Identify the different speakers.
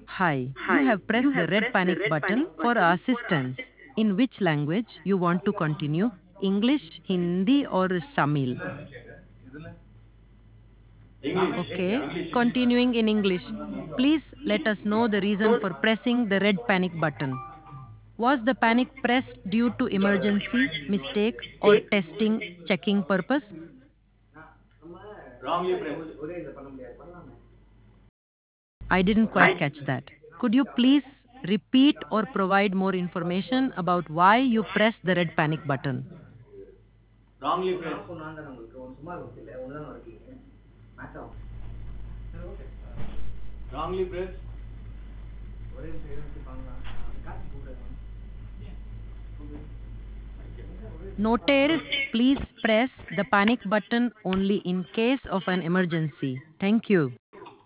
Speaker 1: Hi, you have pressed the red panic button for assistance. In which language you want to continue? English, Hindi, or Tamil? Okay, continuing in English. Please let us know the reason for pressing the red panic button. Was the panic pressed due to emergency, mistake, or testing, checking purpose? I didn't quite catch that. Could you please repeat or provide more information about why you pressed the red panic button?
Speaker 2: Wrongly pressed. Wrongly pressed.
Speaker 1: Noted, please press the panic button only in case of an emergency. Thank you.